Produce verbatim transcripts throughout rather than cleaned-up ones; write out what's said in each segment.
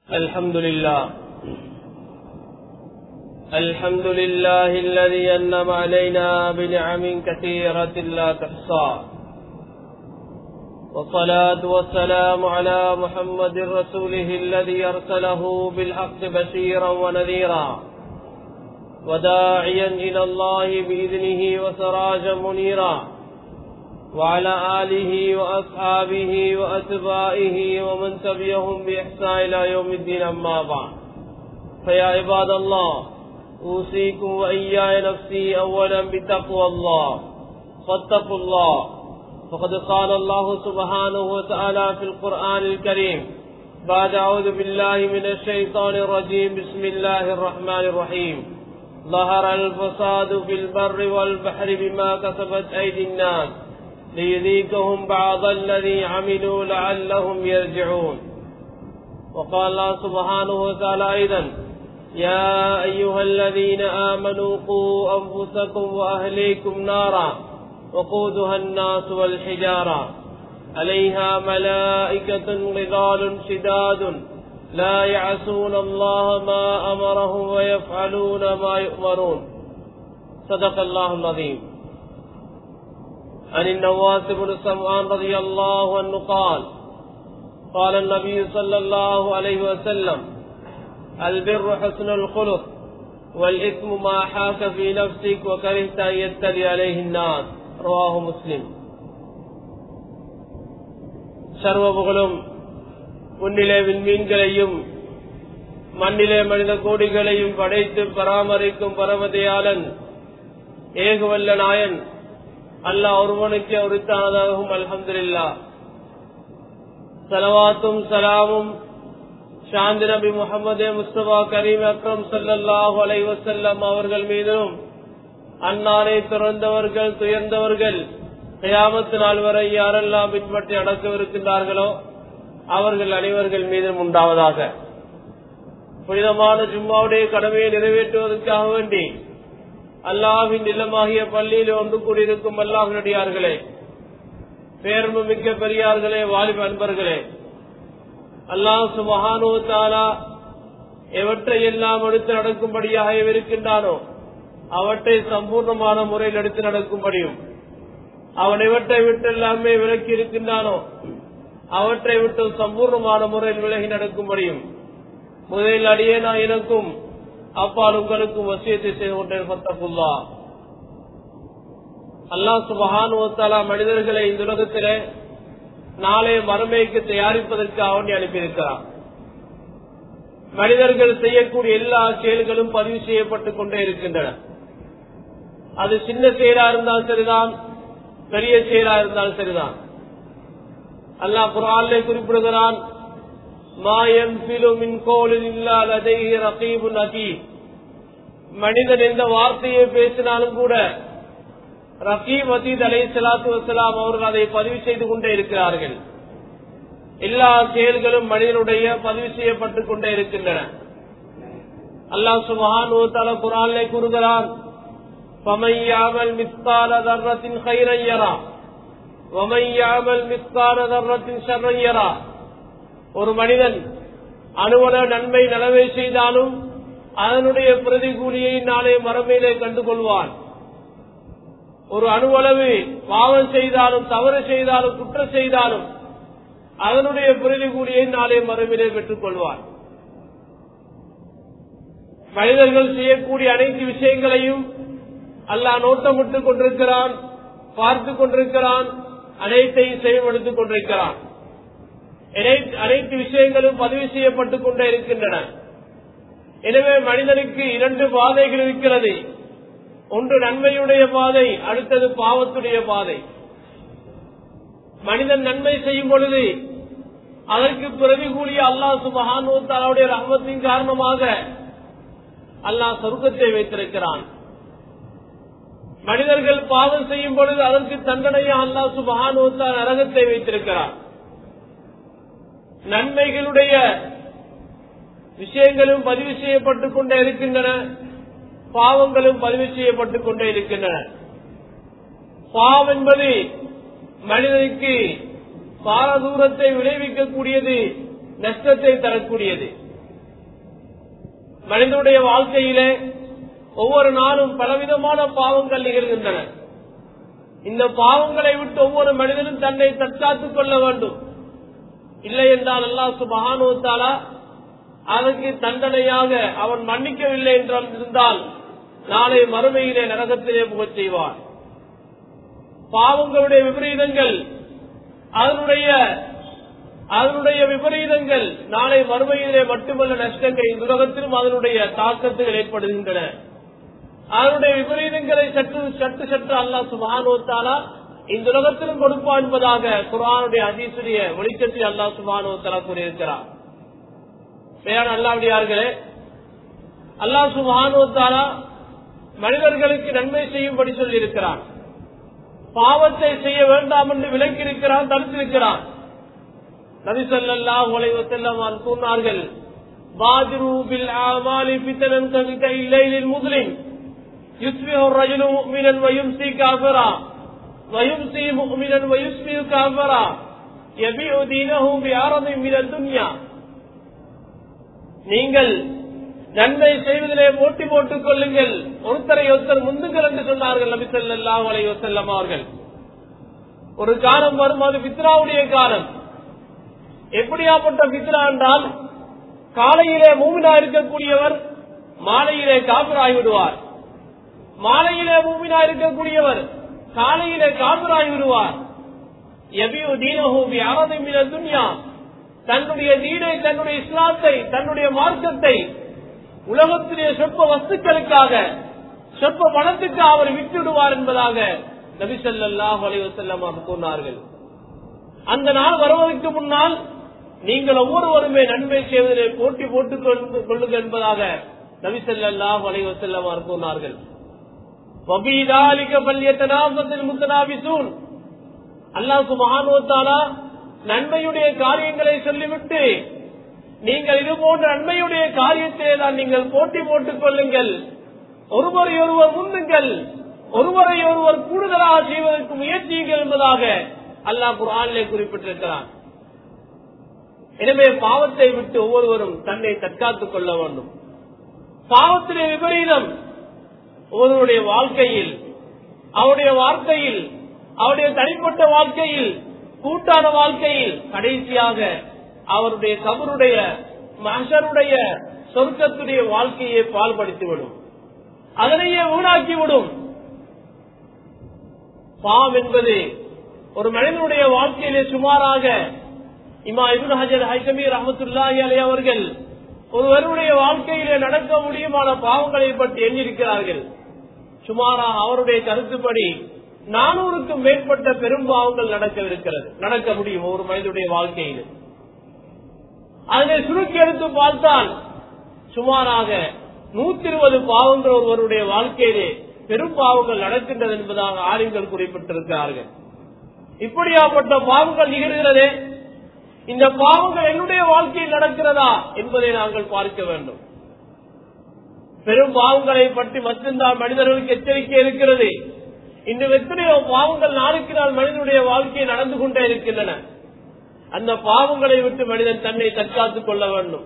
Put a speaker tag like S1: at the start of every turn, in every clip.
S1: الحمد لله الحمد لله الذي أنعم علينا بنعم كثيرة لا تحصى، والصلاة والسلام على محمد رسوله الذي أرسله بالحق بشيرا ونذيرا وداعيا إلى الله بإذنه وسراجا منيرا، وعلى آله وأصحابه وأتباعه ومن تبعهم بإحسان إلى يوم الدين. أما بعد، فيا عباد الله، أوصيكم وإياي نفسي أولا بتقوى الله، فاتقوا الله. فقد قال الله سبحانه وتعالى في القرآن الكريم بعد أعوذ بالله من الشيطان الرجيم بسم الله الرحمن الرحيم: ظهر الفساد في البر والبحر بما كسبت أيدي الناس ليذيقهم بعض الذي عملوا لعلهم يرجعون. وقال الله سبحانه وتعالى أيضا: يا أيها الذين آمنوا قوا أنفسكم وأهليكم نارا وقودها الناس والحجارة عليها ملائكة غضال شداد لا يعصون الله ما أمرهم ويفعلون ما يؤمرون. صدق الله العظيم. عن النواس بن سمعان رضي الله عنه قال: قال النبي صلى الله عليه وسلم: البر حسن الخلق والإثم ما حاك في نفسك وكرهت أن يتلي عليه الناس. رواه مسلم. சர்வ புகழும் உன்னிலே விண்மீன்களையும் மண்ணிலே மனித கோடிகளையும் படைத்து பராமரிக்கும் பரமதயாளன் ஏகவல்ல நாயன் அல்லாஹ் ஒருவனுக்கு உரித்தானதாகும். அல்ஹம்துலில்லாஹ். ஸலவாத்தும் ஸலாமும் ஷாந்தி நபி முஹம்மது முஸ்தபா கரீம் அக்ரம் ஸல்லல்லாஹு அலைஹி வஸல்லம் அவர்கள் மீதும், அன்னாரை துறந்தவர்கள் துயர்ந்தவர்கள் கியாமத் நாள் வரை யாரெல்லாம் பின்பற்றி அடக்கவிருக்கின்றார்களோ அவர்கள் அனைவர்கள் மீதும் உண்டாவதாக. புனிதமான ஜும்மாவுடைய கடமையை நிறைவேற்றுவதற்காக வேண்டி அல்லாஹ்வின் இல்லமாகிய பள்ளியில் ஒன்று கூடியிருக்கும் அல்லாஹ்வினடியார்களே, பேரன்பு மிக்க பெரியார்களே, வாலிப அன்பர்களே, அல்லாஹ் சுப்ஹானஹு வ தஆலா எவற்றை எல்லாம் எடுத்து நடக்கும்படியாக இருக்கின்றானோ அவற்றை சம்பூர்ணமான முறையில் எடுத்து நடக்கும்படியும், அவன் எவற்றை விட்டு எல்லாமே விலக்கி இருக்கின்றானோ அவற்றை விட்டு சம்பூர்ணமான முறையில் விலகி நடக்கும்படியும் முதலில் அடியே நான் எனக்கும் அப்பால் உங்களுக்கும் வசியத்தை செய்து கொண்டேன். ஃபத்தகுல்லாஹ். அல்லாஹ் சுப்ஹானஹு வ தஆலா மனிதர்களை இந்த உலகத்திலே நாளை மறுமைக்கு தயாரிப்பதற்காக வேண்டி அனுப்பியிருக்கிறார். மனிதர்கள் செய்யக்கூடிய எல்லா செயல்களும் பதிவு செய்யப்பட்டுக் கொண்டே இருக்கின்றன. அது சின்ன செயலா இருந்தாலும் சரிதான், பெரிய செயலா இருந்தாலும் சரிதான். அல்லாஹ் குர்ஆனிலே குறிப்பிடுகிறான்: மா யன்ஃபிலு மின் கௌலின் இல்லா லதைஹி ரகீபுன் அதீத். மனிதன் எந்த வார்த்தையை பேசினாலும் கூட ரகீப் அதீத் அலைஹிஸ்ஸலாத்து வஸ்ஸலாம் அவர்கள் அதை பதிவு செய்து கொண்டே இருக்கிறார்கள். எல்லா செயல்களும் மனிதனுடைய பதிவு செய்யப்பட்டுக் கொண்டே இருக்கின்றன. அல்லாஹ் சுப்ஹானஹு வ தஆலா குர்ஆனிலே கூறுகிறான்: فَمَن يَعْمَلْ مِثْقَالَ ذَرَّةٍ خَيْرًا يَرَهُ وَمَن يَعْمَلْ مِثْقَالَ ذَرَّةٍ شَرًّا يَرَهُ. ஒரு மனிதன் அணுவள நன்மை நலவை செய்தாலும் அதனுடைய பிரதிகூலியை நாளை மறுமையிலே கண்டுகொள்வான். ஒரு அணுவளவு பாவம் செய்தாலும் தவறு செய்தாலும் குற்றம் செய்தாலும் அதனுடைய பிரதிகூலியை நாளை மறுமையிலே பெற்றுக் கொள்வான். மனிதர்கள் செய்யக்கூடிய அனைத்து விஷயங்களையும் அல்லாஹ் நோட்டமிட்டுக் கொண்டிருக்கிறான், பார்த்து கொண்டிருக்கிறான், அனைத்தையும் செயல்படுத்திக் கொண்டிருக்கிறான். அனைத்து விஷயங்களும் பதிவு செய்யப்பட்டுக் கொண்டே இருக்கின்றன. எனவே மனிதனுக்கு இரண்டு பாதைகள் இருக்கிறது. ஒன்று நன்மையுடைய பாதை, அடுத்தது பாவத்துடைய பாதை. மனிதன் நன்மை செய்யும் பொழுது அதற்கு பிரதிகூலிய அல்லாஹ் சுப்ஹானஹு வ தஆலாவுடைய ரஹ்மத்தின் காரணமாக அல்லாஹ் சொர்க்கத்தை வைத்திருக்கிறான். மனிதர்கள் பாவம் செய்யும் பொழுது அதற்கு தண்டனையை அல்லாஹ் சுப்ஹானஹு வ தஆலா நரகத்தை வைத்திருக்கிறார். நன்மைகளுடைய விஷயங்களும் பதிவு செய்யப்பட்டுக் கொண்டே இருக்கின்றன, பாவங்களும் பதிவு செய்யப்பட்டுக் கொண்டே இருக்கின்றன. பாவம் என்பது மனிதனுக்கு பாரதூரத்தை விளைவிக்கக்கூடியது, நஷ்டத்தை தரக்கூடியது. மனிதனுடைய வாழ்க்கையிலே ஒவ்வொரு நாளும் பலவிதமான பாவங்கள் நிகழ்கின்றன. இந்த பாவங்களை விட்டு ஒவ்வொரு மனிதனும் தன்னை தற்காத்துக் கொள்ள வேண்டும். இல்லை என்றால் அல்லாஹ் சுப்ஹானஹு வ தஆலா அதற்கு தண்டனையாக அவன் மன்னிக்கவில்லை என்றால் இருந்தால் நாளை மறுமையிலே நரகத்திலே புகச் செய்வார். பாவங்களுடைய விபரீதங்கள் அதனுடைய அதனுடைய விபரீதங்கள் நாளை மறுமையிலே மட்டுமல்ல நஷ்டங்கள் இந்த உலகத்திலும் அதனுடைய தாக்கத்துகள் ஏற்படுகின்றன. அதனுடைய விபரீதங்களை சற்று சற்று சற்று அல்லாஹ் சுப்ஹானஹு வ தஆலா இந்த உலகத்திலும் கொடுப்பான் என்பதாக குர்ஆனுடைய ஹதீஸுடைய வெளிச்சத்தில் அல்லாஹ் சுப்ஹானஹு வ தஆலா கூறியிருக்கிறார். மேலான அல்லாஹ்வியார்களே, அல்லாஹ் சுப்ஹானஹு வ தஆலா மனிதர்களுக்கு நன்மை செய்யும்படி சொல்லி இருக்கிறான். பாவத்தை செய்ய வேண்டாம் என்று விலக்கி இருக்கிறான், தடுத்திருக்கிறான். நபி ஸல்லல்லாஹு அலைஹி வஸல்லம் கூறினார்கள், பாதிரு பில் ஆமாலி ஃபித்னன் கமிதைல் லைலில் முஸ்லிம் யுஸ்பிஹு الرجل مؤمنا ويمسي كافرا ويمسي مؤمنا ويصبح كافرا يبيع دينه بعرض من الدنيا. நீங்கள் நன்மை செய்வதிலே போட்டி போட்டுக் கொள்ளுங்கள், ஒருத்தரை ஒருத்தர் முந்துங்கள் என்று சொன்னார்கள் நபி ஸல்லல்லாஹு அலைஹி வஸல்லம் அவர்கள். ஒரு காலம் வரும், அது ஃபித்னாவுடைய காலம். எப்படியாப்பட்ட ஃபித்னா என்றால், காலையிலே மூமினா இருக்கக்கூடியவர் மாலையிலே காபிர் ஆகிவிடுவார், மாலையிலே மூமினா இருக்கக்கூடியவர் காலையிலே காபிர் ஆகிவிடுவார். யபியு தீனஹு பிஅரதின் மினத் துன்யா, தன்னுடைய தீனை, தன்னுடைய இஸ்லாத்தை, தன்னுடைய மார்க்கத்தை உலகத்திலே சொற்ப வஸ்துக்களுக்காக, சொற்ப பணத்துக்கு அவர் விட்டுவிடுவார் என்பதாக நபி ஸல்லல்லாஹு அலைஹி வஸல்லம் கூறினார்கள். அந்த நாள் வருவதற்கு முன்னால் நீங்கள் ஒவ்வொருவருமே நன்மை செய்வதிலே போட்டி போட்டுக் கொள்ளுங்கள் என்பதாக நபி ஸல்லல்லாஹு அலைஹி வஸல்லம் கூறினார்கள். வபீதாலிக ஃபல்யதனாஃபஸில் முத்தனாஃபிஸூன். அல்லாஹ் சுப்ஹானஹு வ தஆலா நன்மையுடைய காரியங்களை சொல்லிவிட்டு, நீங்கள் இது போன்ற நன்மையுடைய காரியத்தை தான் நீங்கள் போட்டி போட்டுக் கொள்ளுங்கள், ஒருவரை ஒருவர் முந்துங்கள், ஒருவரை ஒருவர் கூடுதலாக செய்வதற்கு முயற்சியுங்கள் என்பதாக அல்லாஹ் குர்ஆனிலே குறிப்பிட்டிருக்கிறான். எனவே பாவத்தை விட்டு ஒவ்வொருவரும் தன்னை தற்காத்துக் கொள்ள வேண்டும். பாவத்திலே விபரீதம் ஒருவருடைய வாழ்க்கையில், அவருடைய வார்த்தையில், அவருடைய தனிப்பட்ட வாழ்க்கையில், கூட்டான வாழ்க்கையில், கடைசியாக அவருடைய கபருடைய மஹ்ஷருடைய சொர்க்கத்துடைய வாழ்க்கையை பால்படுத்திவிடும், அதனையே ஊடாக்கிவிடும். பாவம் என்பது ஒரு மனிதனுடைய வாழ்க்கையிலே சுமாராக இமாம் இப்னு ஹஜர் ஹைதமி ரஹ்மத்துல்லாஹி அலைஹி அவர்கள் ஒருவருடைய வாழ்க்கையிலே நடக்க முடியுமான பாவங்களை பற்றி எண்ணியிருக்கிறார்கள். சுமாராக அவருடைய கருத்துப்படி நானூறுக்கும் மேற்பட்ட பெரும் பாவங்கள் நடக்கவிருக்கிறது, நடக்க முடியும் ஒரு மனிதனுடைய வாழ்க்கையில். அதனை சுருக்கி எடுத்து பார்த்தால் சுமாராக நூத்தி இருபது பாவங்கள் ஒருவருடைய வாழ்க்கையிலே பெரும் பாவங்கள் நடக்கின்றது என்பதாக ஆளுங்கள் குறிப்பிட்டிருக்கிறார்கள். இப்படியாப்பட்ட பாவங்கள் நிகழ்கிறதே, இந்த பாவங்கள் என்னுடைய வாழ்க்கையில் நடக்கிறதா என்பதை நாங்கள் பார்க்க வேண்டும். பெரும் பாவங்களை பற்றி மட்டும்தான் மனிதர்களுக்கு எச்சரிக்கை இருக்கிறது. இன்று எத்தனையோ பாவங்கள் நாளுக்கு நாள் மனிதனுடைய வாழ்க்கையை நடந்து கொண்டே இருக்கின்றன. அந்த பாவங்களை விட்டு மனிதன் தன்னை தற்காத்துக் கொள்ள வேண்டும்.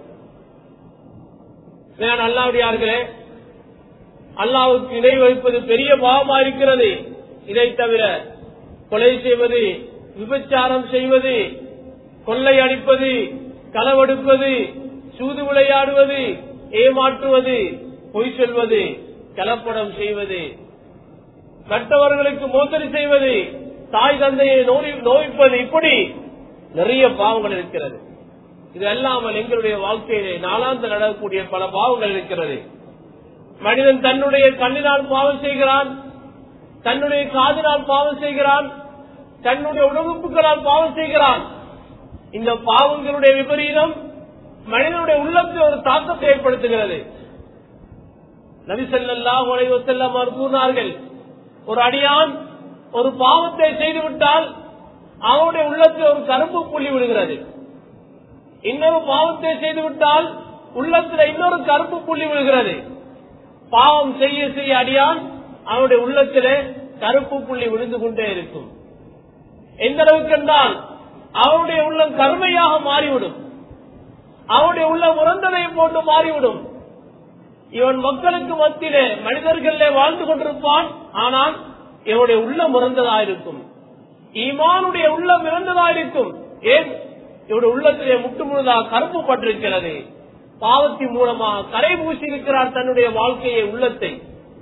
S1: அல்லாஹ்வியார்களே, அல்லாஹ்வுக்கு இணை வைப்பது பெரிய பாவமா இருக்கிறது. இதை தவிர கொலை செய்வது, விபச்சாரம் செய்வது, கொள்ளை அடிப்பது, களவெடுப்பது, சூது விளையாடுவது, ஏமாற்றுவது, பொய் சொல்வது, கலப்படம் செய்வது, மற்றவர்களுக்கு மோசடி செய்வது, தாய் தந்தையை நோய்ப்பது, இப்படி நிறைய பாவங்கள் இருக்கிறது. இது அல்லாமல் எங்களுடைய வாழ்க்கையிலே நாளாந்த நடக்கக்கூடிய பல பாவங்கள் இருக்கிறது. மனிதன் தன்னுடைய கண்ணினால் பாவம் செய்கிறான், தன்னுடைய காதினால் பாவம் செய்கிறான், தன்னுடைய உணவுப்புகளால் பாவம் செய்கிறான். இந்த பாவங்களுடைய விபரீதம் மனிதனுடைய உள்ளத்தில் ஒரு தாக்கத்தை ஏற்படுத்துகிறது. நபி ஸல்லல்லாஹு அலைஹி வஸல்லம் கூறினார்கள், ஒரு அடியான் ஒரு பாவத்தை செய்துவிட்டால் அவனுடைய உள்ளத்தில் ஒரு கருப்பு புள்ளி விடுகிறது. இன்னொரு பாவத்தை செய்துவிட்டால் உள்ளத்தில் இன்னொரு கருப்பு புள்ளி விழுகிறது. பாவம் செய்ய செய்ய அடியான் அவனுடைய உள்ளத்திலே கருப்பு புள்ளி விழுந்து கொண்டே இருக்கும். எந்த அளவுக்கு என்றால் அவனுடைய உள்ளம் கருமையாக மாறிவிடும், அவனுடைய உள்ளம் உறந்ததை போன்று மாறிவிடும். இவன் மக்களுக்கு மத்தியிலே மனிதர்களே வாழ்ந்து கொண்டிருப்பான். ஆனால் இவனுடைய உள்ளம் இறந்ததாயிருக்கும், ஈமானுடைய உள்ளம் இறந்ததாயிருக்கும். ஏன்? இவருடைய உள்ளத்திலே முட்டு முழுதாக கருப்பு பட்டிருக்கிறது. பாவத்தின் மூலமாக கரை பூசி இருக்கிறார் தன்னுடைய வாழ்க்கையை, உள்ளத்தை.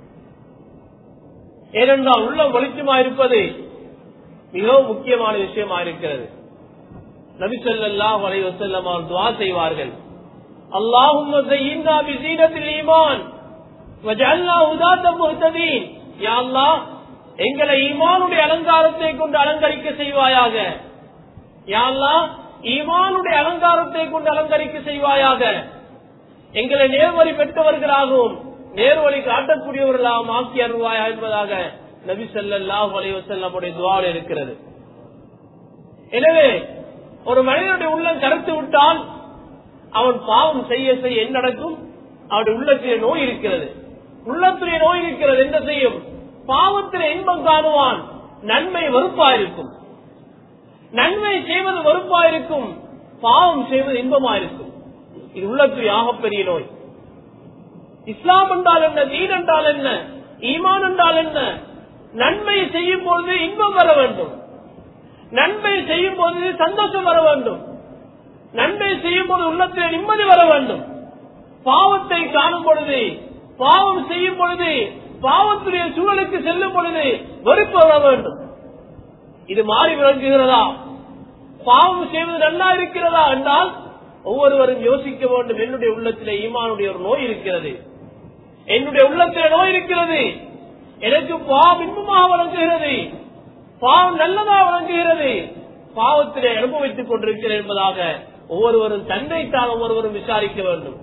S1: ஏனென்றால் உள்ளம் வெளிச்சமாயிருப்பது மிகவும் முக்கியமான விஷயமா இருக்கிறது. நபி ஸல்லல்லாஹு அலைஹி வஸல்லம் அவர்கள் துஆ செய்வார்கள், அல்லாஹும்ம ஸய்யின்னா பிஸீனத்தில் ஈமான் வஜஅல்னா ஹுதாத்தன் முஹ்ததீன். யா அல்லாஹ், எங்களை ஈமானுடைய அலங்காரத்தை கொண்டு அலங்கரிக்க செய்வாயாக. யா அல்லாஹ், ஈமானுடைய அலங்காரத்தை கொண்டு அலங்கரிக்க செய்வாயாக. எங்களை நேர்வழி பெற்றவர்களாகவும் நேர்வழி காட்டக்கூடியவர்களாகவும் ஆக்கி அருள்வாயா என்பதாக நபி ஸல்லல்லாஹு அலைஹி வஸல்லம் உடைய துஆவில் இருக்கிறது. எனவே ஒரு மனிதனுடைய உள்ளம் கருத்து விட்டால் அவன் பாவம் செய்ய செய்ய என்ன நடக்கும்? அவருடைய உள்ளத்திலே நோய் இருக்கிறது. உள்ளத்திலே நோய் இருக்கிறது என்ன செய்யும்? பாவத்திலே இன்பம் காணுவான், நன்மை வெறுப்பாயிருக்கும். நன்மை செய்வது வெறுப்பாயிருக்கும், பாவம் செய்வது இன்பமாயிருக்கும். இது உள்ளத்தில் ஆகப்பெரிய நோய். இஸ்லாம் என்றால் என்ன, தீன் என்றால் என்ன, ஈமான் என்றால் என்ன? நன்மை செய்யும் பொழுது இன்பம் வர வேண்டும், நன்மை செய்யும் போது சந்தோஷம் வர வேண்டும், நன்மை செய்யும் போது உள்ளத்தில் நிம்மதி வர வேண்டும். பாவத்தை காணும் பொழுது, பாவம் செய்யும் பொழுது, பாவத்துடைய சூழலுக்கு செல்லும் பொழுது வெறுப்பு வர வேண்டும். இது மாறி விளங்குகிறதா? பாவம் செய்வது நல்லா இருக்கிறதா என்றால் ஒவ்வொருவரும் யோசிக்க வேண்டும். என்னுடைய உள்ளத்திலே ஈமானுடைய ஒரு நோய் இருக்கிறது, என்னுடைய உள்ளத்திலே நோய் இருக்கிறது. எனக்கு பாவம் இன்பமாக வழங்குகிறது, பாவம் நல்லதா வழங்குகிறது, பாவத்திலே அனுபவித்துக் கொண்டிருக்கிறேன் என்பதாக ஒவ்வொருவரும் தன்னைத்தான் ஒவ்வொருவரும் விசாரிக்க வேண்டும்.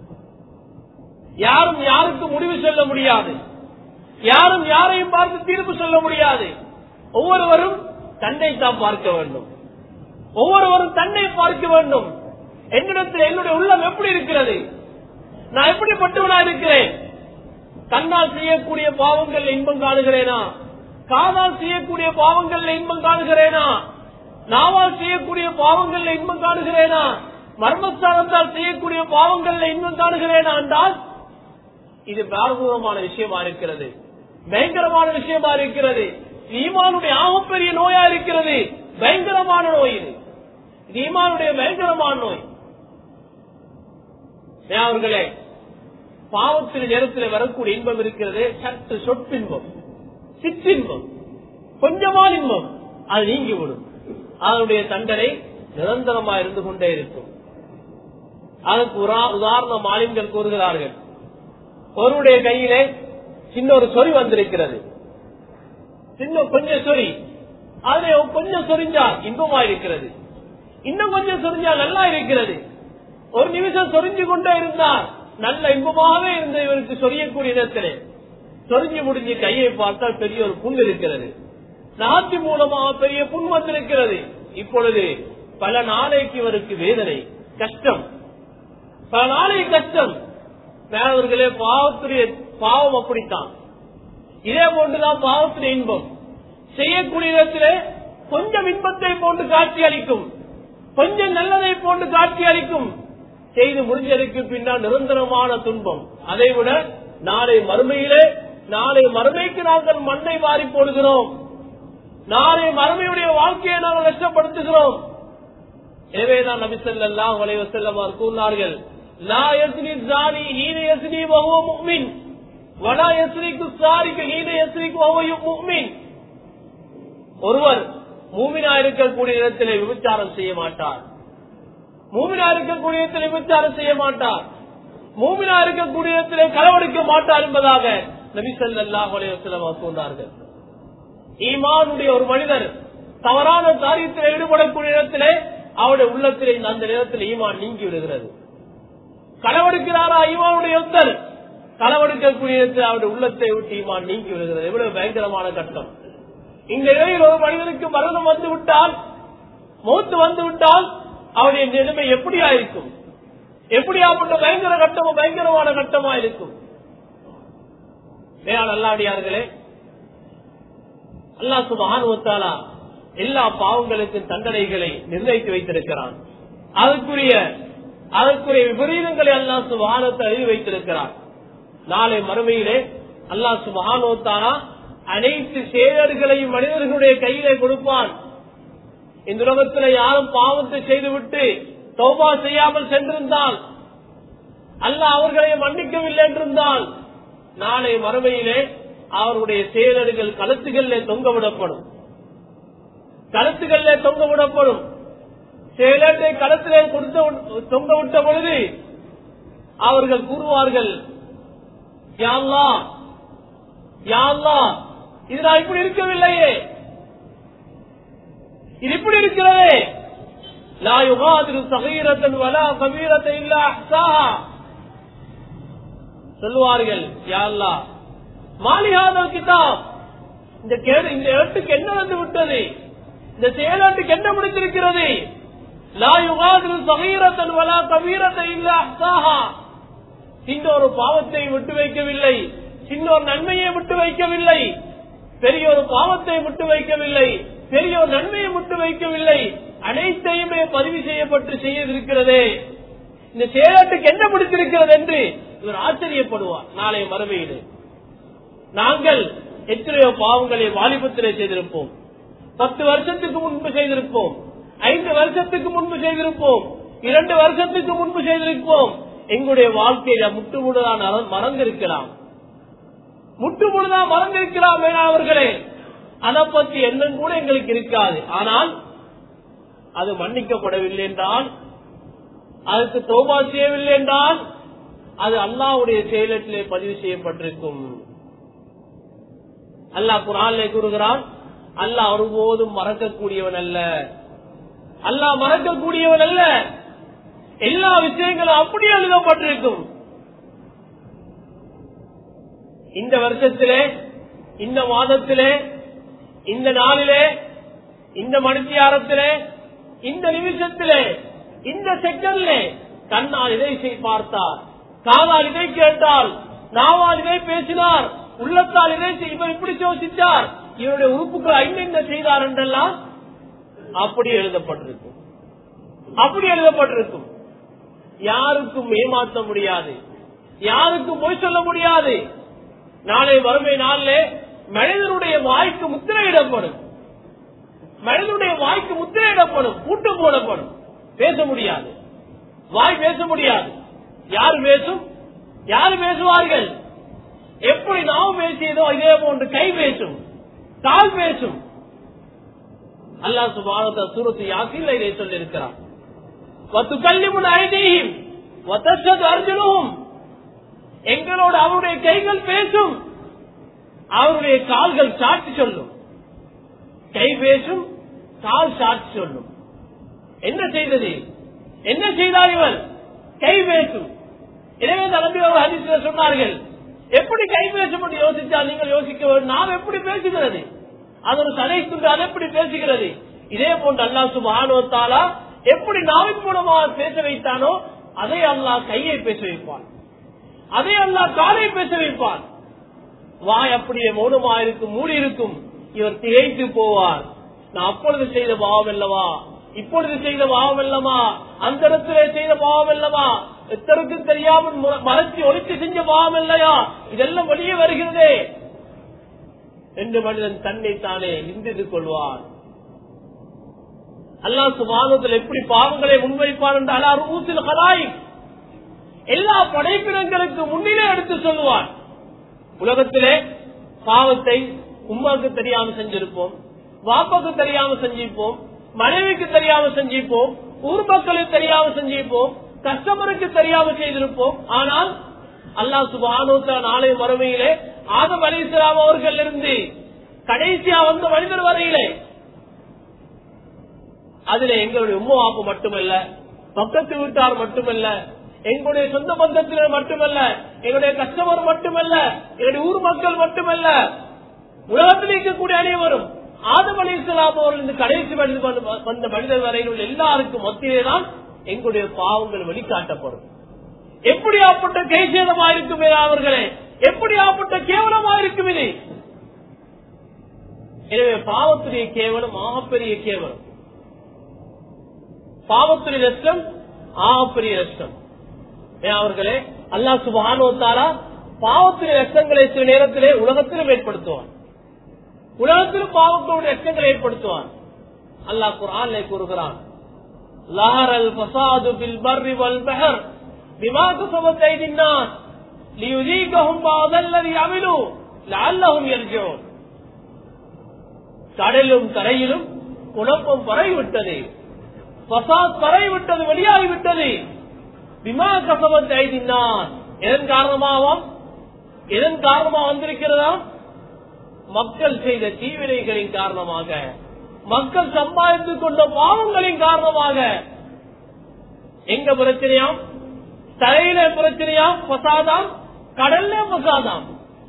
S1: யாரும் யாருக்கு முடிவு சொல்ல முடியாது, யாரும் யாரையும் பார்த்து தீர்ப்பு சொல்ல முடியாது. ஒவ்வொருவரும் தன்னைத்தான் பார்க்க வேண்டும், ஒவ்வொருவரும் தன்னை பார்க்க வேண்டும். என்னிடத்தில் என்னுடைய உள்ளம் எப்படி இருக்கிறது, நான் எப்படிப்பட்டவனா இருக்கிறேன்? கண்ணால் செய்யக்கூடிய பாவங்கள் இன்பம் காணுகிறேனா? காதால் செய்யக்கூடிய பாவங்கள் இன்பம் காணுகிறேனா? நாவால் செய்யக்கூடிய பாவங்கள் இன்பம் காணுகிறேனா? மர்மஸ்தானத்தால் செய்யக்கூடிய பாவங்கள் இன்பம் காணுகிறேனா என்றால் இது பாரதூரமான விஷயமா இருக்கிறது, பயங்கரமான விஷயமா இருக்கிறது. ஈமானுடைய ஆகப்பெரிய நோயா இருக்கிறது, பயங்கரமான நோய். இது ஈமானுடைய பயங்கரமான நோய். அவர்களே, பாவத்தின் நேரத்தில் வரக்கூடிய இன்பம் இருக்கிறது, சற்று சொற்பின்பம், சிற்றின்பம், கொஞ்சமான இன்பம், அது நீங்கிவிடும். அதனுடைய தண்டனை நிரந்தரமா இருந்து கொண்டே இருக்கும். அதற்கு உதாரணம் மாலிம்கள் கூறுகிறார்கள். ஒருவருடைய கையிலே சின்ன ஒரு சொறி வந்திருக்கிறது, சின்ன கொஞ்சம் சொறி, அதிலே கொஞ்சம் சொரிஞ்சா இன்பமா இருக்கிறது, இன்னும் கொஞ்சம் சொரிஞ்சா நல்லா இருக்கிறது. ஒரு நிமிஷம் சொரிஞ்சு கொண்டே இருந்தார், நல்ல இன்பமாகவே இருந்த இவருக்கு சொரியக்கூடிய இடத்திலே சொரிஞ்சு முடிஞ்சு கையை பார்த்தால் பெரிய ஒரு புண் இருக்கிறது, நாட்டி மூலமாக பெரிய புண் வந்திருக்கிறது. இப்பொழுது பல நாளைக்கு இவருக்கு வேதனை, கஷ்டம், பல நாளைக்கு கஷ்டம். மேலவர்களே, பாவத்துடைய பாவம் அப்படித்தான். இதே போன்றுதான் பாவத்துடைய இன்பம். செய்யக்கூடிய இடத்திலே கொஞ்சம் இன்பத்தை போன்று காட்சி அளிக்கும், கொஞ்சம் நல்லதை போன்று காட்சி அளிக்கும். செய்து முடிஞ்சதற்கு பின்னால் நிரந்தரமான துன்பம். அதை விட நாளை மறுமையிலே, நாளை மறுமைக்கு நாங்கள் மண்ணை வாரி போடுகிறோம், நாளை மறுமையுடைய வாழ்க்கையை நாங்கள் நஷ்டப்படுத்துகிறோம். எனவேதான் நபி ஸல்லல்லாஹு அலைஹி வஸல்லம் அவர்கள் கூறினார்கள், லா யஸ்னி ஸானி ஹீன யஸ்னி வஹுவ முஃமின் வலா யஸ்ரிகு ஸாரிகு ஹீன யஸ்ரிகு வஹுவ முஃமின். ஒருவர் மூமினா இருக்கக்கூடிய இடத்திலே விபச்சாரம் செய்ய மாட்டார், மூமினா இருக்கக்கூடிய இடத்திலே விபச்சாரம் செய்ய மாட்டார், மூமினா இருக்கக்கூடிய இடத்திலே களவெடுக்க மாட்டார் என்பதாக நபி ஸல்லல்லாஹு அலைஹி வஸல்லம் அவர்கள் கூறினார்கள். ஈமானுடைய ஒரு மனிதர் தவறான காரியத்தில் ஈடுபடக்கூடிய இடத்திலே அவருடைய உள்ளத்திலே அந்த நேரத்தில் ஈமான் நீங்கி விடுகிறது. களவெடுக்கிறாரா ஈமானுடைய ஒருத்தர், களவெடுக்கக்கூடிய இடத்தில் அவருடைய உள்ளத்தை விட்டு ஈமான் நீங்கி விடுகிறது. எவ்வளவு பயங்கரமான கட்டம்! இந்த நிலையில் ஒரு மனிதனுக்கு மரணம் வந்து விட்டால், மௌத்து வந்து விட்டால் அவருடைய நிலைமை எப்படியா இருக்கும்? எப்படியாப்பட்ட பயங்கர கட்டமோ பயங்கரமான கட்டமா இருக்கும். மேலான அல்லாஹ்வியார்களே, அல்லாஹ் சுப்ஹானஹு வ தஆலா எல்லா பாவங்களுக்கும் தண்டனைகளை நிர்ணயித்து வைத்திருக்கிறான். அதற்குரிய அதற்குரிய விபரீதங்களை அல்லாஹ் சுப்ஹானஹு வ தஆலா எழுதி வைத்திருக்கிறார். நாளை மறுமையிலே அல்லாஹ் சுப்ஹானஹு வ தஆலா அனைத்து செயல்களையும் மனிதர்களுடைய கையிலே கொடுப்பான். இந்த உலகத்தில் யாரும் பாவத்தை செய்துவிட்டு தௌபா செய்யாமல் சென்றிருந்தால், அல்லாஹ் அவர்களை மன்னிக்கவில்லை என்றிருந்தால், நாளை மறுமையிலே அவருடைய செயல்கள் கழுத்துகளிலே தொங்கவிடப்படும். கழுத்துகளிலே தொங்கவிடப்படும். செயலத்தை களத்திலே கொடுத்து தொங்கவிட்ட பொழுது அவர்கள் கூறுவார்கள், யா அல்லாஹ், யா அல்லாஹ், இது நான் இப்படி இருக்கவில்லையே, இது இப்படி இருக்கிறதே. லா யுகாதிரு ஸகீரத்தன் வலா கபீரத்தன் இல்லா அஹ்ஸாஹா. சொல்வார்கள், யா அல்லாஹ், மாலிஹாதல் கிதாப், இந்த கேடு இந்த ஏட்டுக்கு என்ன வந்து விட்டது, இந்த செயலாட்டுக்கு என்ன முடித்திருக்கிறது. லா யுகாதிரு ஸகீரத்தன் வலா கபீரத்தன் இல்லா அஹ்ஸாஹா. சின்ன ஒரு பாவத்தை விட்டு வைக்கவில்லை, சின்ன ஒரு நன்மையை விட்டு வைக்கவில்லை, பெரிய ஒரு பாவத்தை விட்டு வைக்கவில்லை, பெரிய ஒரு நன்மையை விட்டு வைக்கவில்லை, அனைத்தையுமே பதிவு செய்யப்பட்டு செய்திருக்கிறதே. இந்த செயலாட்டுக்கு என்ன பிடித்திருக்கிறது என்று இவர் ஆச்சரியப்படுவார். நாளை மறுமையிலே நாங்கள் எத்தனையோ பாவங்களை வாலிபத்திலே செய்திருப்போம், பத்து வருஷத்துக்கு முன்பு செய்திருப்போம், ஐந்து வருஷத்துக்கு முன்பு செய்திருப்போம், இரண்டு வருஷத்துக்கு முன்பு செய்திருப்போம். எங்களுடைய வாழ்க்கையில முட்டு முழுதான் மறந்திருக்கலாம், முட்டு முழுதான் மறந்திருக்கலாம். அவர்களே, அதை பற்றி எண்ணம் கூட எங்களுக்கு இருக்காது. ஆனால் அது மன்னிக்கப்படவில்லை என்றால், அதுக்கு தௌபா செய்யவில்லை என்றால், அது அல்லாஹ்வுடைய செயலிலே பதிவு செய்யப்பட்டிருக்கும். அல்லாஹ் குர்ஆனிலே கூறுகிறான், அல்லாஹ் ஒருபோதும் மறக்கக்கூடியவன் அல்ல, அல்லாஹ் மறக்கக்கூடியவன் அல்ல. எல்லா விஷயங்களும் அப்படியே எழுதப்பட்டிருக்கும். இந்த வருஷத்திலே, இந்த மாதத்திலே, இந்த நாளிலே, இந்த மணித்தியாரத்திலே, இந்த நிமிஷத்திலே, இந்த செகண்டிலே கண்ணால் இதை பார்த்தார், காதால் இதை கேட்டால், நாவால் இதை பேசினார், உள்ளத்தால் இதை இவர் இப்படி யோசித்தார், இவருடைய உறுப்புகள் ஐந்து செய்தார் என்றெல்லாம் அப்படி எழுதப்பட்டிருக்கும். அப்படி எழுதப்பட்டிருக்கும். யாருக்கும் ஏமாற்ற முடியாது, யாருக்கும் பொய் சொல்ல முடியாது. நாளை வறுமை நாளிலே மனிதனுடைய வாய்க்கு முத்திரையிடப்படும், மனிதனுடைய வாய்க்கு முத்திரையிடப்படும், பூட்டு போடப்படும். பேச முடியாது, வாய் பேச முடியாது. யாரு பேசும், யாரு பேசுவார்கள்? எப்படி நாம் பேசியதோ இதே போன்று கை பேசும், கால் பேசும். அல்லாஹ் சுப்ஹானஹு வ தஆலா சூரத்து யாசீன்ல இதை சொல்லி இருக்கிறார். வதுகல்லிமுன ஐதீஹிம் வதஷது அர்ஜுலுஹும், எங்களோட அவருடைய கைகள் பேசும், அவருடைய கால்கள் சாட்சி சொல்லும். கை பேசும், கால் சாட்சி சொல்லும். என்ன செய்தது, என்ன செய்தார் இவன்? கை பேசும். எனவே நபி அவர்கள் ஹதீஸ்ல சொன்னார்கள், எப்படி கை பேசும் என்று யோசித்தால் நீங்கள் யோசிக்க வேண்டும், நாம் எப்படி பேசுகிறது, அது ஒரு சலை துண்டு, அது எப்படி பேசுகிறது. இதே போன்று அல்லாஹ் சுப்ஹானஹு வ தஆலா எப்படி நாவின் மூலமாக பேச வைத்தானோ அதை அல்லாஹ் கையை பேச வைப்பான், அதை அல்லாஹ் காலை பேச வைப்பான். வாய் அப்படியே மௌனமா இருக்கும், மூடி இருக்கும். இவர் திகைத்து போவார். நான் அப்பொழுது செய்த பாவம் அல்லவா, இப்பொழுது செய்த பாவம் அல்லவா, அந்த இடத்திலே செய்த பாவம் அல்லவா, எத்தருக்கும் தெரியாமல் மறைச்சு ஒழித்து செஞ்ச பாவம் இல்லையா, இதெல்லாம் வெளியே வருகிறதே என்று மனிதன் தன்னை தானே நிந்தித்துக் கொள்வார். அல்லாஹ் சுப்ஹானஹு வ தஆலா எப்படி பாவங்களை முன்வைப்பான் என்று அலா ரூஸில் கலாயிக், எல்லா படைப்பினங்களுக்கு முன்னிலே எடுத்து சொல்லுவான். உலகத்திலே பாவத்தை உம்மாக்கு தெரியாம செஞ்சிருப்போம், வாப்பாக்கு தெரியாம செஞ்சிருப்போம், மனைவிக்கு தெரியாம செஞ்சிருப்போம், ஊர் மக்களுக்கு தெரியாம செஞ்சிருப்போம், கஸ்டமருக்கு தெரியாம செய்திருப்போம். ஆனால் அல்லாஹ் சுப்ஹானஹு வ தஆலா நாளை மறுமையிலே ஆதம் அலைஹிஸ்ஸலாம் அவர்கள் இருந்து கடைசியா வந்த மனிதர் வரையிலே, அதுல எங்களுடைய உம்மா வாப்பு மட்டுமல்ல, பக்கத்து வீட்டார் மட்டுமல்ல, எங்களுடைய சொந்த பந்தத்தினர் மட்டுமல்ல, எங்களுடைய கஸ்டமர் மட்டுமல்ல, எங்களுடைய ஊர் மக்கள் மட்டுமல்ல, உலகத்தில் இருக்கக்கூடிய அனைவரும் ஆதம் அலைஹிஸ்ஸலாம் அவர்கள் கடைசி வந்த மனிதர் வரையில் உள்ள எல்லாருக்கும் மத்தியிலேதான் எங்களுடைய பாவங்கள் வெளிக்காட்டப்படும். எப்படியாப்பட்ட கைசேதமா இருக்கும் அவர்களே, எப்படியாப்பட்ட கேவலமா இருக்கும் இது. எனவே பாவத்துடைய கேவலம் ஆகப்பெரிய கேவலம், பாவத்துடைய நஷ்டம் ஆகப்பெரிய நஷ்டம். அவர்களே, அல்லாஹ் சுப்ஹானஹு வ தஆலா பாவத்தின் எச்சங்களை சில நேரத்திலே உலகத்திலும் ஏற்படுத்துவான். உலகத்திலும் பாவங்களுடைய எச்சங்களை ஏற்படுத்துவான். அல்லாஹ் குர்ஆனிலே கூறுகிறான், லஹரல் ஃபஸாது பில் பர்ரி வல் பஹர் பிமா கஸபத் ஐதின் நாஸ் லியுதீகஹும் பஅதல்லதி அமிலு லஅல்லஹும் யர்ஜூன். கடலிலும் தரையிலும் குழப்பம் பரவிவிட்டது, ஃபஸாத் பரவிவிட்டது, வெளியாகிவிட்டது. பிமா கஸபத் ஐதின் நாஸ், எதன் காரணமாகவும் எதன் காரணமாக வந்திருக்கிறதா? மக்கள் செய்த தீவினைகளின் காரணமாக, மக்கள் சம்பாதித்துக் கொண்ட பாவங்களின் காரணமாக. எங்க பிரச்சனையாம்? தரையில பிரச்சனையாம், பசாதாம், கடல்ல பசாதாம்.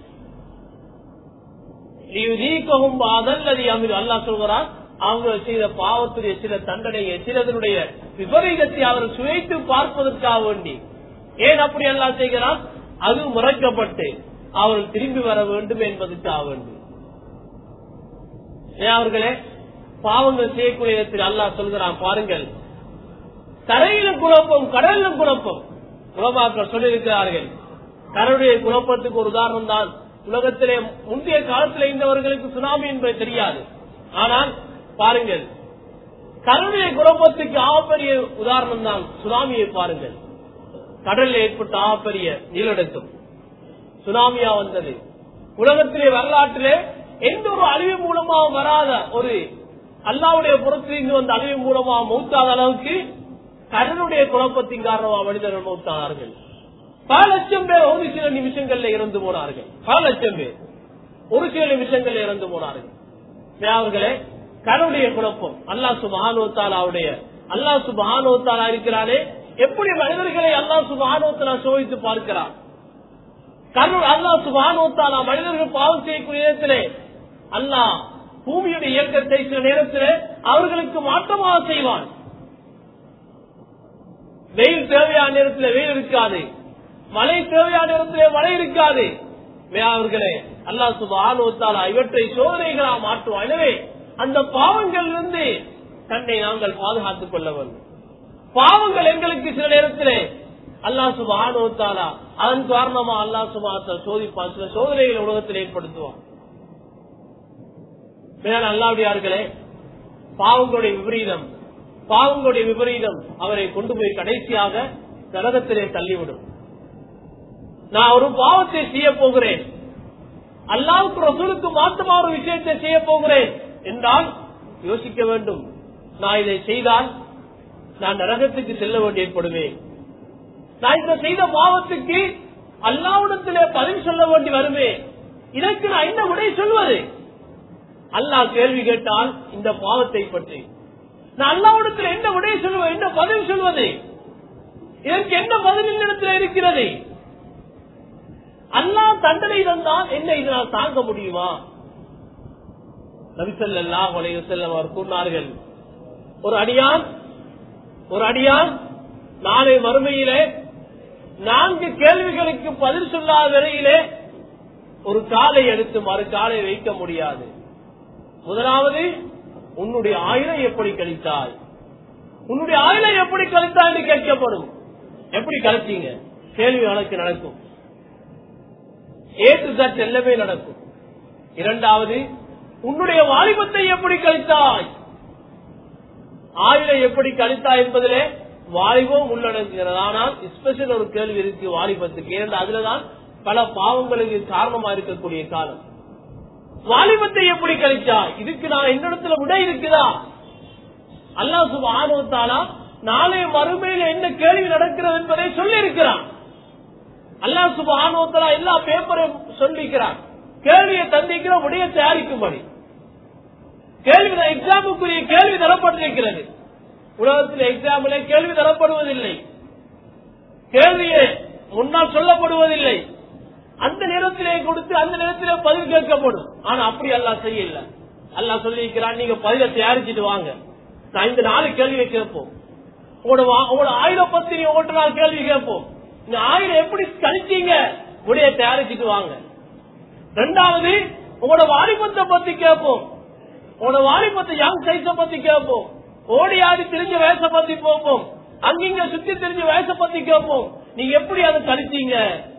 S1: அல்லாஹ் சொல்கிறான், அவங்க செய்த பாவத்துடைய சில தண்டனையை, சிலதனுடைய விபரீதத்தை அவர் சுவைத்து பார்ப்பதற்காக வேண்டி. ஏன் அப்படி அல்லாஹ் செய்கிறான்? அது முறைக்கப்பட்டு அவர்கள் திரும்பி வர வேண்டும் என்பதற்காக வேண்டி. அவர்களே, பாவங்கள் செய்யக்கூடிய இடத்தில் அல்லாஹ் சொல்கிறான், பாருங்கள், தரையிலும் குழப்பம், கடலிலும் குழப்பம். உலமாக்கள் சொல்லியிருக்கிறார்கள், கடலுடைய குழப்பத்துக்கு ஒரு உதாரணம் தான். உலகத்திலே முந்தைய காலத்தில் இருந்தவர்களுக்கு சுனாமி என்பது தெரியாது. ஆனால் பாருங்கள், கடலுடைய குழப்பத்துக்கு ஆகப்பெரிய உதாரணம் தான் சுனாமியை பாருங்கள். கடலில் ஏற்பட்ட ஆகப்பெரிய நிலநடுக்கம் சுனாமியா வந்தது. உலகத்திலே வரலாற்றிலே எந்த ஒரு அழிவு மூலமாக வராத, ஒரு அல்லாவுடைய புறத்திலிருந்து வந்த அழிவு மூலமாக மௌத்தாத அளவுக்கு கடலுடைய குழப்பத்தின் காரணமாக மனிதர்கள் மௌத்தானார்கள். பல லட்சம் பேர் ஒரு சில நிமிஷங்கள்ல இறந்து போனார்கள். பல லட்சம் பேர் ஒரு சில நிமிஷங்கள்ல இறந்து போனார்கள். அவர்களே, கடலுடைய குழப்பம் அல்லாஹ் சுப்ஹானஹு வ தஆலாவுடைய அல்லாஹ் சுப்ஹானஹு வ தஆலா இருக்கிறானே, எப்படி மனிதர்களை அல்லாஹ் சுப்ஹானஹு வ தஆலா சோதித்து பார்க்கிறான். கடல் அல்லாஹ் சுப்ஹானஹு வ தஆலா மனிதர்கள் பாவம் செய்யக்கூடிய நேரத்திலே அல்லாஹ் பூமியுடைய இயக்கத்தை சில நேரத்திலே அவர்களுக்கு மாற்றமாக செய்வான். வெயில் தேவையான நேரத்தில் வெயில் இருக்காது, மழை தேவையான நேரத்திலே மழை இருக்காது. அவர்களே, அல்லாஹ் சுப்ஹானஹு வ தஆலா இவற்றை சோதனைகளா மாற்றுவான். எனவே அந்த பாவங்களிலிருந்து தன்னை நாங்கள் பாதுகாத்துக் கொள்ள வேண்டும். பாவங்கள் எங்களுக்கு சில நேரத்திலே அல்லாஹ் சுப்ஹானஹு வ தஆலா அதன் காரணமா அல்லாஹ் சுப்ஹானஹு வ தஆலா சோதிப்பான், சில சோதனைகளை உலகத்தில் ஏற்படுத்துவான். அல்லாஹ்வுடையார்களே, பாவங்களுடைய விபரீதம் பாவங்களுடைய விபரீதம் அவரை கொண்டு போய் கடைசியாக நரகத்திலே தள்ளிவிடும். நான் ஒரு பாவத்தை செய்ய போகிறேன், அல்லாஹ்வுக்கு ரசூலுக்கு மாற்றமா ஒரு விஷயத்தை செய்ய போகிறேன் என்றால் யோசிக்க வேண்டும். நான் இதை செய்தால் நான் நரகத்துக்கு செல்ல வேண்டி ஏற்படுவேன். நான் இந்த செய்த பாவத்துக்கு அல்லாஹ்விடத்திலே பதில் சொல்ல வேண்டி வருவேன். இதற்கு நான் என்ன விடை சொல்வது? அல்லாஹ் கேள்வி கேட்டால் இந்த பாவத்தை பற்றி நான் அல்லாஹ்விடத்தில் என்ன விடை சொல்லுவேன், என்ன பதில் சொல்வது? இதற்கு என்ன பதில் இடத்தில் இருக்கிறது? அல்லாஹ் தண்டனை தந்தால் என்ன இதனால் தாங்க முடியுமா? நபி ஸல்லல்லாஹு அலைஹி வஸல்லம் அவர் கூறினார்கள், ஒரு அடியான் ஒரு அடியான் நாளை மறுமையிலே நான்கு கேள்விகளுக்கு பதில் சொல்லாத வரையிலே ஒரு காலை எடுத்து மறு காலை வைக்க முடியாது. முதலாவது, உன்னுடைய ஆயுளை எப்படி கழித்தாய், உன்னுடைய ஆயுளை எப்படி கழித்தாய் என்று கேட்கப்படும். எப்படி கழித்தீங்க? கேள்வி வழக்கு நடக்கும், ஏற்று சட் எல்லாமே நடக்கும். இரண்டாவது, உன்னுடைய வாலிபத்தை எப்படி கழித்தாய், ஆயுளை எப்படி கழித்தாய் என்பதிலே வாலிபம் உள்ளடங்குகிறது. ஆனால் ஸ்பெஷல் ஒரு கேள்வி இருக்கு வாலிபத்துக்கு. ஏன்னா அதுலதான் பல பாவங்களுக்கு காரணமா இருக்கக்கூடிய காலம். வாலிபத்தை எப்படி கழிச்சாய், இதுக்கு நான் என்னிடத்துல விடை இருக்குதா? அல்லாஹ் சுப்ஹானஹு வ தஆலா நாளை மறுமையில் என்ன கேள்வி நடக்கிறது என்பதை சொல்லி இருக்கிறான். அல்லாஹ் சுப்ஹானஹு வ தஆலா எல்லா பேப்பரையும் சொல்லிக்கிறான். கேள்வியை தந்திக்கிற விடைய தயாரிக்கும்படி கேள்வி எக்ஸாமுக்குரிய கேள்வி தரப்பட்டிருக்கிறது. உலகத்தில் எக்ஸாமிலே கேள்வி தரப்படுவதில்லை, கேள்வியை முன்னால் சொல்லப்படுவதில்லை. அந்த நேரத்திலே கொடுத்து அந்த நேரத்திலே பதில் கேட்கப்படும். ஆனா அப்படி அல்லாஹ் செய்யல. அல்லாஹ் சொல்லி இருக்கிறான், நீங்க பதிலை தயாரிச்சுட்டு வாங்க, நான் இந்த நாலு கேள்வியை கேட்போம். உங்களோட ஆயுத பத்தி உங்கள்கிட்ட நாலு கேள்வி கேட்போம். இந்த ஆயுதம் எப்படி கழிச்சீங்க, உடைய தயாரிச்சுட்டு வாங்க. ரெண்டாவது, உங்களோட வாலிபத்தை பத்தி கேட்போம். உங்களோட வாலிபத்தை யங் சைஸ பத்தி கேட்போம். ஓடி ஆடி தெரிஞ்ச வயசை பத்தி போப்போம். அங்கிங்க சுத்தி தெரிஞ்ச வயசை பத்தி கேட்போம். நீங்க எப்படி அதை கழிச்சீங்க?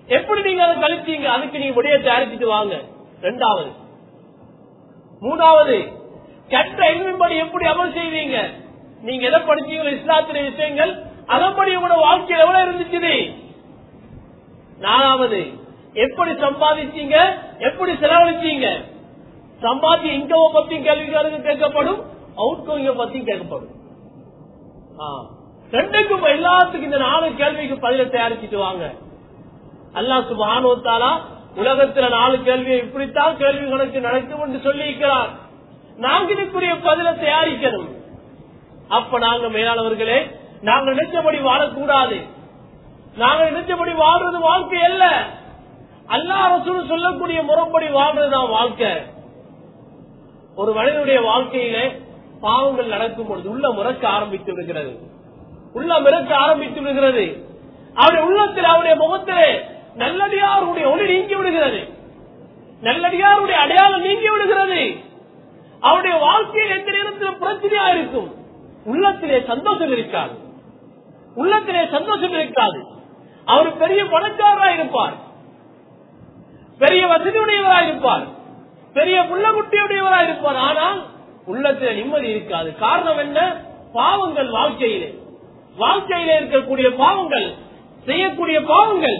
S1: எப்படி நீங்க அதை கழிச்சீங்க? அதுக்கு நீங்க முடிய தயாரிச்சுட்டு வாங்க. ரெண்டாவது. மூணாவது, கெட்ட எல்மின்படி எப்படி அமல் செய்வீங்க? நீங்க எதை படிச்சீங்களோ இஸ்லாத்திய விஷயங்கள் அதன்படி உங்களோட வாழ்க்கையில் எவ்வளவு இருந்துச்சு? நாலாவது, எப்படி சம்பாதிச்சீங்க, எப்படி செலவழிச்சீங்க? சம்பாத்திய இன்கம பத்தி கேள்விகளுக்கு கேட்கப்படும், அவுட் கோயிங்க பத்தி கேட்கப்படும். ரெண்டுக்கும் எல்லாத்துக்கும் இந்த நாலு கேள்விக்கு பதில தயாரிச்சுட்டு வாங்க. அல்லாஹ் சுப்ஹானஹு வ தஆலா உலகத்துல நாலு கேள்வியை இப்படித்தான் கேள்வி கணக்கு நடக்கும் என்று சொல்லி இருக்கிறார். நாங்க இதுக்குரிய பதில தயாரிக்கணும். அப்ப நாங்க மேலானவர்களே, நாங்க நினைச்சபடி வாழக்கூடாது. நாங்க நினைச்சபடி வாழ்றது வாழ்க்கை அல்ல. அல்லாஹ் ரசூல் சொல்லக்கூடிய முறைப்படி வாழ்றதுதான் வாழ்க்கை. ஒரு மனிதனுடைய வாழ்க்கையிலே பாவங்கள் நடக்கும் பொழுது உள்ள முறைக்க ஆரம்பித்து விடுகிறது, உள்ள மிரக்க ஆரம்பித்து விடுகிறது. அவருடைய உள்ளத்தில், அவருடைய முகத்திலே நல்லடியாருடைய ஒளி நீங்கி விடுகிறது, நல்லடியாருடைய அடையாளம் நீங்கி விடுகிறது. அவருடைய வாழ்க்கையில் எந்த நேரத்தில் பிரச்சனையா இருக்கும். உள்ளத்திலே சந்தோஷம் இருக்காது, உள்ளத்திலே சந்தோஷம் இருக்காது. அவர் பெரிய பணக்காரராக இருப்பார், பெரிய வசதியுடையவராக இருப்பார், பெரிய புள்ளகுட்டியுடையவராக இருப்பார். ஆனால் உள்ளத்திலே நிம்மதி இருக்காது. காரணம் என்ன? பாவங்கள். வாழ்க்கையிலே வாழ்க்கையிலே இருக்கக்கூடிய பாவங்கள், செய்யக்கூடிய பாவங்கள்.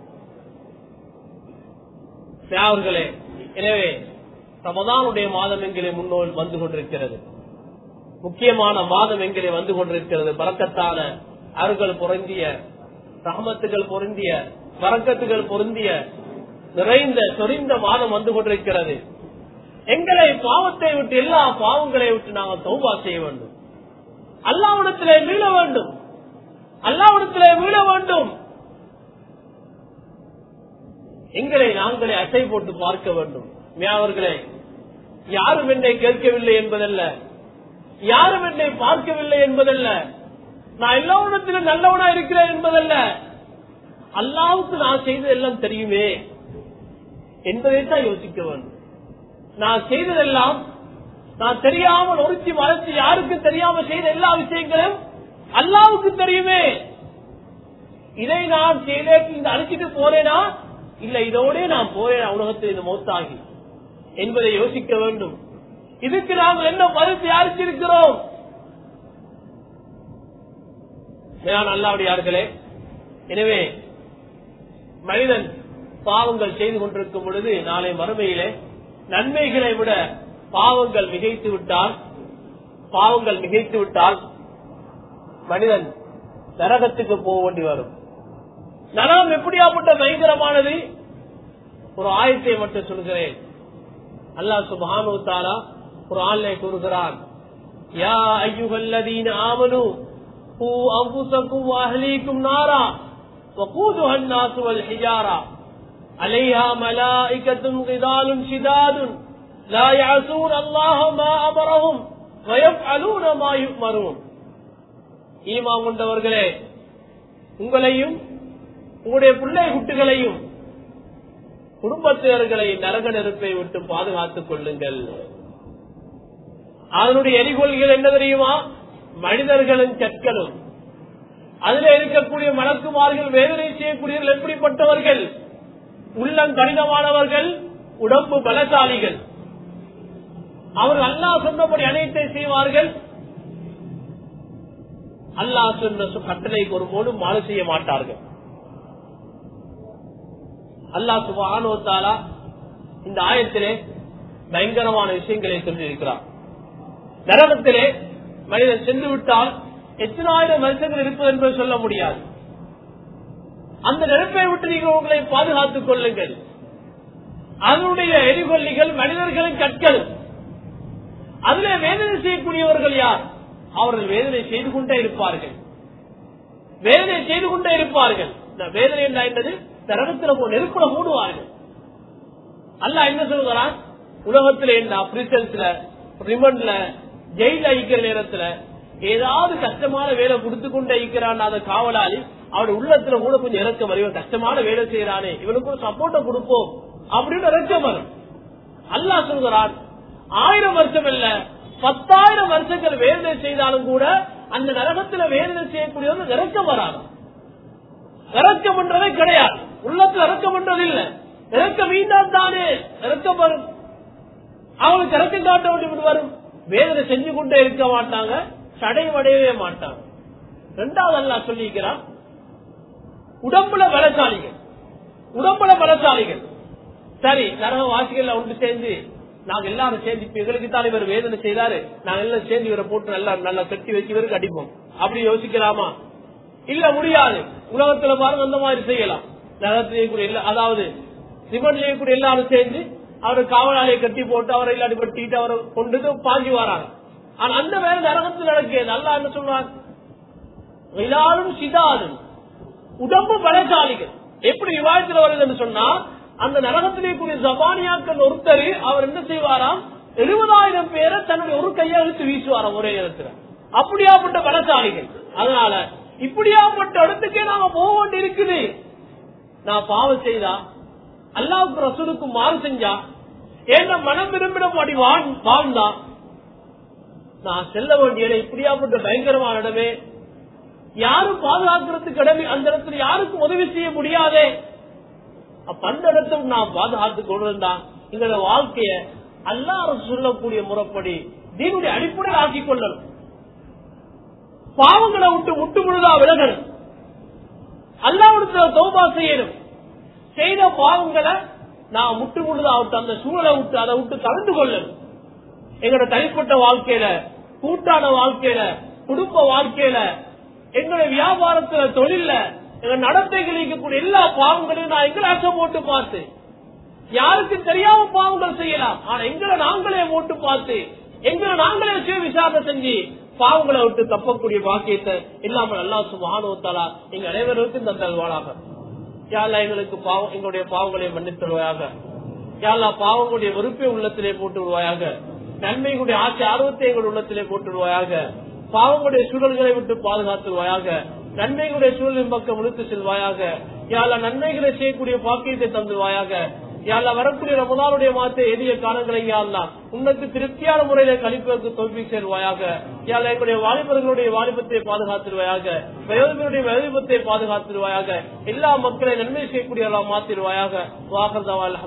S1: அவர்களே, எனவே ரமதானுடைய மாதம் என்கிற முன்னோல் வந்து கொண்டிருக்கிறது. முக்கியமான மாதம் என்கிற வந்து கொண்டிருக்கிறது. பரக்கத்தான அருள்கள் பொருந்திய, ரஹமத்துகள் பொருந்திய, பரக்கத்துகள் பொருந்திய, நிறைந்த சொரிந்த மாதம் வந்து கொண்டிருக்கிறது. எங்களை பாவத்தை விட்டு, எல்லா பாவங்களை விட்டு நாங்கள் தௌபா செய்ய வேண்டும். அல்லாஹ்விடத்திலே மீள வேண்டும், அல்லாஹ்விடத்திலே மீள வேண்டும். எங்களை நாங்களே அசை போட்டு பார்க்க வேண்டும். அவர்களே, யாரும் என்னை கேட்கவில்லை என்பதல்ல, யாரும் என்னை பார்க்கவில்லை என்பதல்ல, நான் எல்லாவிடத்திலும் நல்லவனா இருக்கிறேன் என்பதல்ல, அல்லாஹ்வுக்கு நான் செய்தது எல்லாம் தெரியுமே என்பதைத்தான் யோசிக்க வேண்டும். நான் செய்ததெல்லாம் நான் தெரியாமல் ஒருத்தி மறைச்சு யாருக்கும் தெரியாம செய்த எல்லா விஷயங்களும் அல்லாஹ்வுக்கு தெரியுமே. இதை நான் செய்தே இந்த அழிச்சிட்டு போறேனா, இல்ல இதோட நான் போறேன் உலகத்தில் இந்த மௌத்தாகி என்பதை யோசிக்க வேண்டும். இதுக்கு நாம் என்ன பதில் தயாரிச்சிருக்கிறோம்? அல்லாஹ்வுடையார்களே, எனவே மனிதன் பாவங்கள் செய்து கொண்டிருக்கும் பொழுது நாளை மறுமையிலே நன்மைகளை விட பாவங்கள் மிகைத்து விட்டால் பாவங்கள் மிகைத்து விட்டால் மனிதன் நரகத்துக்கு போக வேண்டி வரும். நரகம் எப்படியாப்பட்ட பயங்கரமானது? ஒரு ஆயத்தை மட்டும் சொல்கிறேன். அல்லாஹ் சுப்ஹானஹு வ தஆலா குர்ஆனிலே கூறுகிறான், யா அய்யுஹல்லதீன ஆமனூ கூ அன்ஃபுஸக்கும் வ அஹ்லீக்கும் நாரா வகூதுஹா அன்-நாஸு வல் ஹிஜாரா அலைஹா மலாயிகத்துன் கிதாலுன் ஷிதாதுன் லா யஅஸூன அல்லாஹ மா அமரஹும் வ யஃஅலூன மா யுமரூன். ஈமான் கொண்டவர்களே, உங்களையும் உங்களுடைய பிள்ளை குட்டிகளையும் குடும்பத்தினர்களை நரக நெருப்பை விட்டு பாதுகாத்துக் கொள்ளுங்கள். அதனுடைய எரிகொள்கள் என்ன தெரியுமா? மனிதர்களும் கற்களும். அதுல இருக்கக்கூடிய மலக்குமார்கள், வேதனை செய்யக்கூடியவர்கள் எப்படிப்பட்டவர்கள்? உள்ளம் கடினமானவர்கள், உடம்பு பலசாலிகள். அவர்கள் அல்லாஹ் சொன்னபடி அனைத்தை செய்வார்கள். அல்லாஹ் சொன்ன கட்டளைக்கு ஒருபோதும் மாறு செய்ய மாட்டார்கள். அல்லாஹ் சுப்ஹானஹு வ தஆலா இந்த ஆயத்திலே பயங்கரமான விஷயங்களை சொல்லியிருக்கிறார். நரகத்திலே மனிதன் சென்று விட்டால் எத்தனாயிரம் வருஷங்கள் இருப்பது என்பதை சொல்ல முடியாது. அந்த நெருப்பை விட்டு நீங்கள் உங்களை பாதுகாத்துக் கொள்ளுங்கள். அதனுடைய எரிகொல்லிகள் மனிதர்களும் கற்களும். அதிலே வேதனை செய்யக்கூடியவர்கள் யார்? அவர்கள் வேதனை செய்து கொண்டே இருப்பார்கள், வேதனை செய்து கொண்டே இருப்பார்கள். வேதனை என்பது நரகத்தில் நெருப்புல மூடுவார்கள். அல்லாஹ் என்ன சொல்கிறான்? உலகத்திலே பிரிசன்ஸ்ல, ரிமண்ட்ல, ஜெயில ஐக்கிற நேரத்துல ஏதாவது கஷ்டமான வேலை கொடுத்து கொண்டே இருக்கிறான் அந்த காவலாளி. அவருடைய உள்ளத்துல கூட கொஞ்சம் இறக்கம் வரும். கஷ்டமான வேலை செய்யறானே, இவனுக்கு ஒரு சப்போர்ட்டை கொடுப்போம் அப்படின்னு இறக்கம் வரும். அல்லாஹ் சொல்கிறான், ஆயிரம் வருஷம் இல்ல பத்தாயிரம் வருஷங்கள் வேதனை செய்தாலும் கூட அந்த நரகத்துல வேதனை செய்யக்கூடியவங்க இறக்கம் வராது. இறக்கம் என்றதே கிடையாது. உள்ளத்துல இறக்கம் பண்றது இல்ல. இறக்க மீண்டான் தானே இறக்கம் வரும், அவங்களுக்கு இறக்கம் காட்ட வேண்டிய வரும். வேதனை செஞ்சு கொண்டே இருக்க மாட்டாங்க, சடைவடையவே மாட்டாங்க. ரெண்டாவது அல்லாஹ் சொல்லிக்கிறான், உடம்புல பலசாலிகள். உடம்புல பலசாலிகள் சரி, நரக வாசிகள் ஒன்று சேர்ந்து நாங்க எல்லாரும் சேர்ந்து இப்ப எங்களுக்கு தான் இவர் வேதனை செய்தாரு, நாங்க எல்லாம் சேர்ந்து இவரை போட்டு நல்லா நல்லா கட்டி வச்சு இவருக்கு அடிப்போம் அப்படி யோசிக்கலாமா? இல்ல, முடியாது. உலகத்துல பாருங்க அந்த மாதிரி செய்யலாம். நரகத்திலே கூட இல்ல, அதாவது சிவன்லயே கூட எல்லாரும் சேர்ந்து அவரை காவலாளியை கட்டி போட்டு அவரை இல்லாடி பட்டிட்டு அவரை கொண்டு பாஞ்சு வராங்க. ஆனா அந்த வேலை நரகத்தில் நடக்கிறது. அல்லாஹ் என்ன சொல்றாங்க? எல்லாரும் சிதாதும் உடம்பு பலசாலிகள். எப்படி விவாதத்தில் வருதுன்னு சொன்னா, அந்த நரகத்திலே கூடிய ஜபானியாக்கள் ஒருத்தர் அவர் என்ன செய்வாராம், எழுபதாயிரம் பேரை தன்னுடைய ஒரு கையை இழுத்து வீசுவாராம் ஒரே நேரத்தில். அப்படியாப்பட்ட பலசாலிகள். அதனால இப்படியாப்பட்ட இடத்துக்கே நாங்க போக வேண்டி இருக்குது. நான் பாவம் செய்தா, அல்லாஹ்வுக்கு ரசூலுக்கு மாறு செஞ்சா, ஏன்னா மனம் விரும்பினபடி வாழ்ந்தா நான் செல்ல வேண்டிய இப்படியாப்பட்ட பயங்கரமான இடமே, யாரும் பாதுகாக்கிறதுக்கு இடமே, அந்த இடத்துல யாருக்கும் உதவி செய்ய முடியாதே. அப்ப அந்த இடத்துல நான் பாதுகாத்து கொண்டிருந்தா எங்களோட வாழ்க்கைய அல்லாஹ் சொல்லக்கூடிய முறைப்படி தீனுடைய அடிப்படை ஆக்கிக் கொள்ளணும். பாவங்களை விட்டு முட்டு முழுதா விலகணும். அல்லாஹ்விடத்துல தௌபா செய்யணும். செய்த பாவங்களை நான் முட்டு முழுதா விட்டு அந்த சூழலை விட்டு அதை விட்டு கலந்து கொள்ளணும். எங்களோட தனிப்பட்ட வாழ்க்கையில, கூட்டான வாழ்க்கையில, குடும்ப வாழ்க்கையில, எங்களுடைய வியாபாரத்துல, தொழில, எங்க நடத்தைகள் இருக்கக்கூடிய எல்லா பாவங்களையும் நான் எங்களை அசை போட்டு பார்த்து, யாருக்கு தெரியாம பாவங்கள் செய்யலாம், ஆனா எங்களை நாங்களே போட்டு பார்த்து எங்களை நாங்களே சுய விசாரணை செஞ்சு பாவங்களை விட்டு தப்பக்கூடிய பாக்கியத்தை இல்லாமல் அல்லாஹ் சுப்ஹானஹு வ தஆலா எங்க அனைவருக்கும் தந்தல்வானாக. யா அல்லாஹ் எங்களுக்கு பாவம் எங்களுடைய பாவங்களை மன்னித்து விடுவாயாக. யா அல்லாஹ் பாவங்களுடைய வெறுப்பை உள்ளத்திலே போட்டு விடுவாயாக. நன்மைகளுடைய ஆட்சி ஆர்வத்தை எங்கள் உள்ளத்திலே போட்டு விடுவாயாக. பாவங்களுடைய சூழல்களை விட்டு பாதுகாத்துவாயாக. நன்மைகளுடைய சூழலின் பக்கம் இழுத்து செல்வாயாக. யா அல்லாஹ் நன்மைகளை செய்யக்கூடிய பாக்கியத்தை தந்துவாயாக. யா அல்லாஹ் வரக்கூடிய ரமலானுடைய மாதத்தை எளிய காலங்களை யா அல்லாஹ் உனக்கு திருப்தியான முறையில கழிப்பதற்கு தௌஃபீக் செய்வாயாக. யா அல்லாஹ் எங்களுடைய வாலிபர்களுடைய வாலிபத்தை பாதுகாத்துருவாயாக. வயோதிபருடைய வயோதிபத்தை பாதுகாத்துருவாயாக. எல்லா மக்களை நன்மை செய்யக்கூடிய மாத்திருவாயாக. வாஹர் தவால்